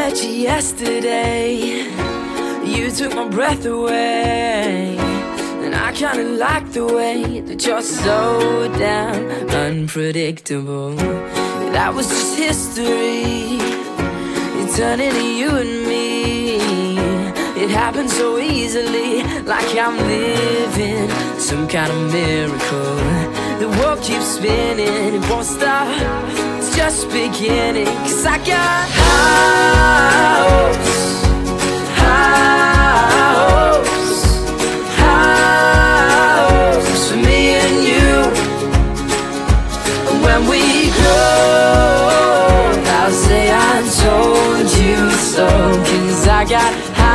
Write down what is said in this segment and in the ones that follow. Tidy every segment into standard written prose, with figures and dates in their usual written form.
met you yesterday, you took my breath away. And I kinda like the way that you're so damn unpredictable. That was just history, it turned into you and me. It happened so easily, like I'm living some kind of miracle. The world keeps spinning, it won't stop, it's just beginning. 'Cause I got hopes, hopes, hopes for me and you. When we grow, I'll say I told you so. 'Cause I got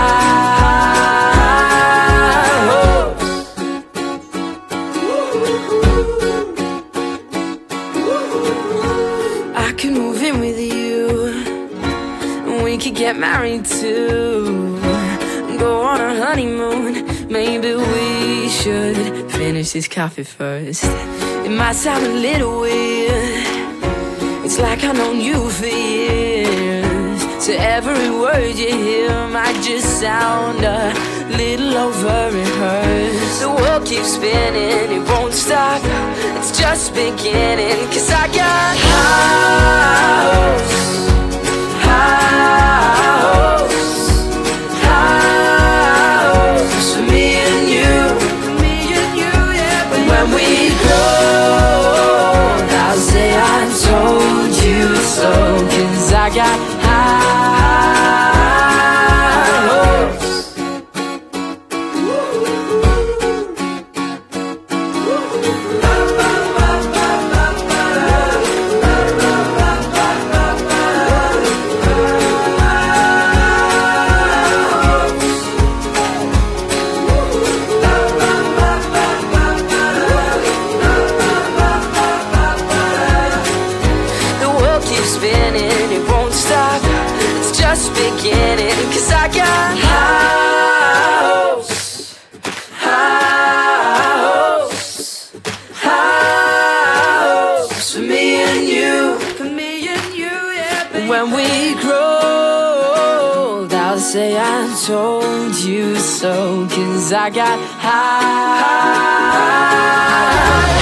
I can move in with you, we could get married too, go on a honeymoon. Maybe we should finish this coffee first. It might sound a little weird, it's like I've known you for years. So every word you hear might just sound a little over-rehearsed. The world keeps spinning, it won't stop, it's just beginning. 'Cause I got hopes, hopes, hopes for me and you, yeah. But when we grow, I'll say I told you so. 'Cause I got spinning, it won't stop, it's just beginning. 'Cause I got hopes, hopes, hopes for me and you, yeah. But when we grow, I'll say I told you so. 'Cause I got high.